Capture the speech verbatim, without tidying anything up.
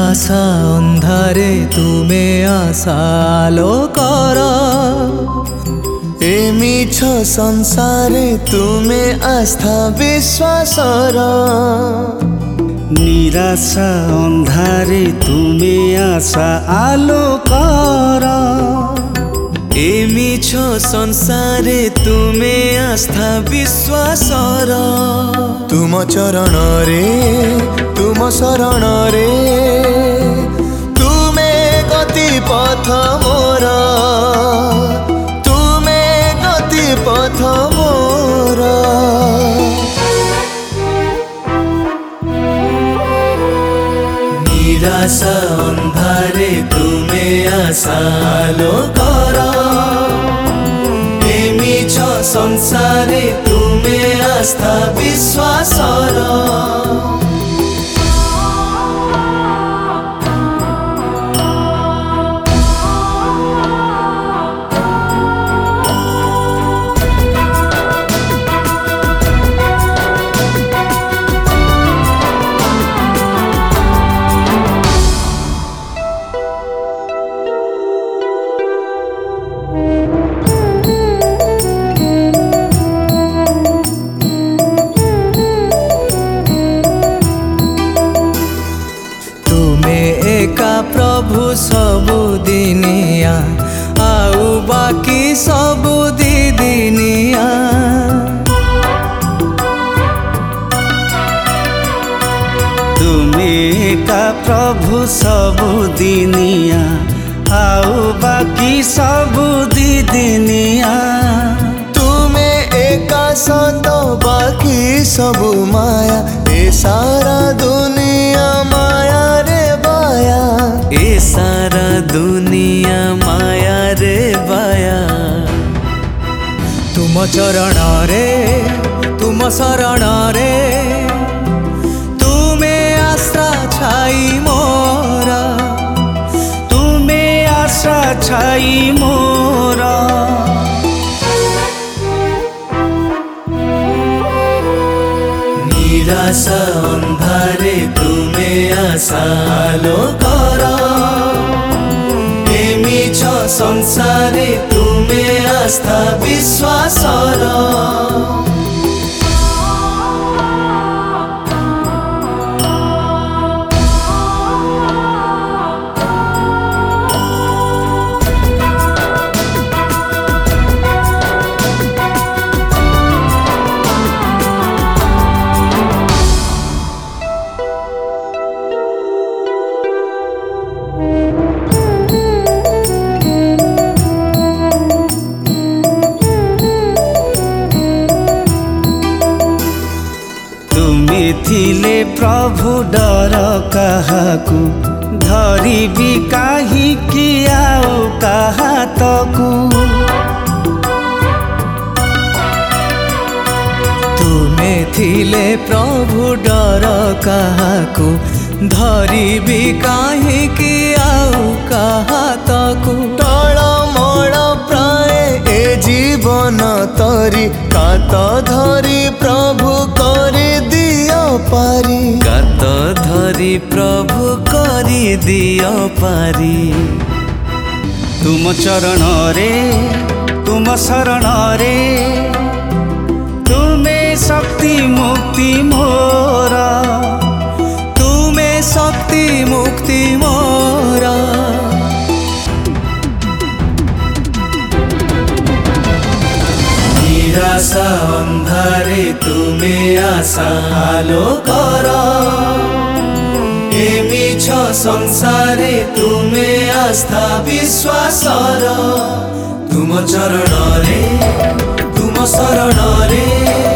निराशा अंधारे तुमे आशा आलोकर ए मिछ संसारे तुमे आस्था विश्वासर निराशा अंधारे तुमे आशा आलोकर ए मिछ संसारे तुमे आस्था विश्वासर तुम चरण रे तुम शरण रे तुमे गति पथ मोर तुमे गति पथ मोर निराशा अंधारे तुमे आशा आलोकर ए मिछ संसारे तुमे आस्था विश्वासर प्रभु सबु दिनिया आउ बाकी सबु दिनिया तुमे एका प्रभु सबु दिनिया आउ बाकी सबु दिनिया तुमे एका सत बाकी सबु माया ए सारा दुनिया माया रे बाया ए सारा दुनिया माया रे बाया तुम चरण रे तुम शरण रे तुमे आशा छाई मोरा तुमे आशा छाई मोरा निराशा अंधारे तुमे आशा आलोकर ए मिछ संसारे तुमे आस्था विश्वासर थिले प्रभु डर काहाकू धरिबी काहि कि आउ काहा तकू तुमे थिले प्रभु डर काहाकू धरिबी काहि कि आउ काहा तकू टळमळ प्राय ए जीवन तरी कात धरी प्रभु करी पारी गात धरी प्रभु करी दियो पारी तुम चरण रे तुम शरण रे तुमे शक्ति मुक्ति मोरा तुमे शक्ति मुक्ति मोरा निराशा अंधारे तुमे आशा आलोकर ए मिछ संसारे तुमे आस्था विश्वासर तुम चरण रे तुम शरण रे